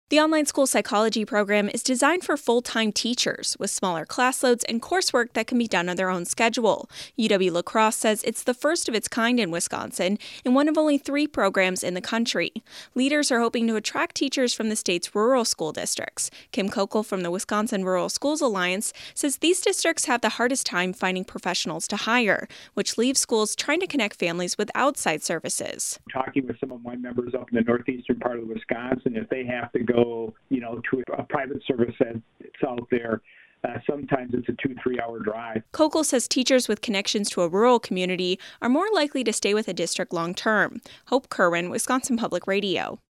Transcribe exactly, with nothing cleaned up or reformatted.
The online school psychology program is designed for full-time teachers with smaller class loads and coursework that can be done on their own schedule. U W-La Crosse says it's the first of its kind in Wisconsin and one of only three programs in the country. Leaders are hoping to attract teachers from the state's rural school districts. Kim Kokel from the Wisconsin Rural Schools Alliance says these districts have the hardest time finding professionals to hire, which leaves schools trying to connect families with outside services. Talking with some of my members up in the northeastern part of Wisconsin, if they have to go Go, you know, to a private service that's out there. Uh, sometimes it's a two, three-hour drive. Kokel says teachers with connections to a rural community are more likely to stay with a district long-term. Hope Kerwin, Wisconsin Public Radio.